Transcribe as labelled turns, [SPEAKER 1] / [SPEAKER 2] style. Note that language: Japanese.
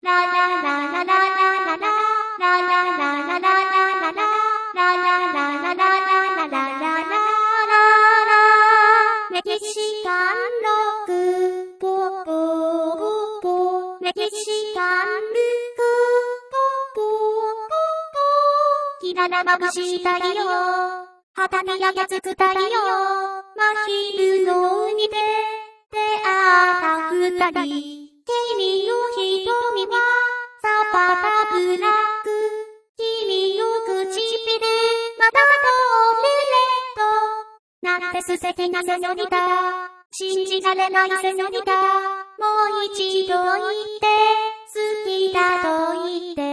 [SPEAKER 1] メキシカンロックポッポメキシカンルックポッポキララまぶしたいよ旗に焼けつく太陽真昼の海で出会った二人君の瞳はサパタブラック君の唇まだとレッドなんて素敵なセノリタ信じられないセノリタもう一度言って好きだと言って